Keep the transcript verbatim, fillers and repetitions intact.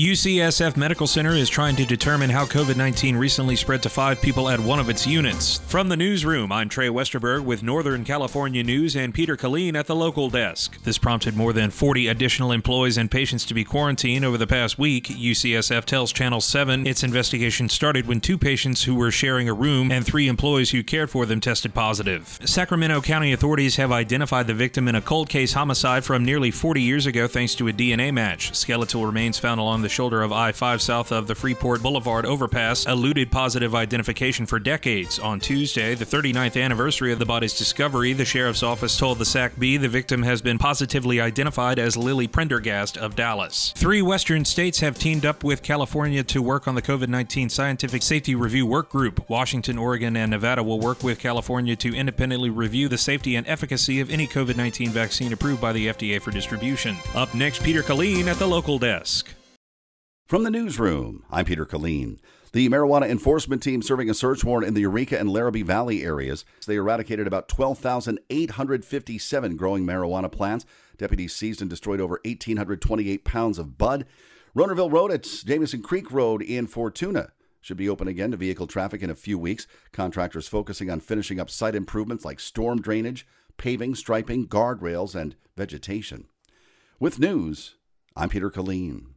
U C S F Medical Center is trying to determine how COVID nineteen recently spread to five people at one of its units. From the newsroom, I'm Trey Westerberg with Northern California News and Peter Colleen at the local desk. This prompted more than forty additional employees and patients to be quarantined over the past week. U C S F tells Channel seven its investigation started when two patients who were sharing a room and three employees who cared for them tested positive. Sacramento County authorities have identified the victim in a cold case homicide from nearly forty years ago thanks to a D N A match. Skeletal remains found along the shoulder of I five south of the Freeport Boulevard overpass eluded positive identification for decades. On Tuesday, the thirty-ninth anniversary of the body's discovery, the sheriff's office told the S A C B the victim has been positively identified as Lily Prendergast of Dallas. Three western states have teamed up with California to work on the COVID nineteen Scientific Safety Review Work Group. Washington, Oregon, and Nevada will work with California to independently review the safety and efficacy of any COVID nineteen vaccine approved by the F D A for distribution. Up next, Peter Colleen at the local desk. From the newsroom, I'm Peter Colleen. The marijuana enforcement team serving a search warrant in the Eureka and Larrabee Valley areas. They eradicated about twelve thousand eight hundred fifty-seven growing marijuana plants. Deputies seized and destroyed over one thousand eight hundred twenty-eight pounds of bud. Ronerville Road at Jamison Creek Road in Fortuna should be open again to vehicle traffic in a few weeks. Contractors focusing on finishing up site improvements like storm drainage, paving, striping, guardrails, and vegetation. With news, I'm Peter Colleen.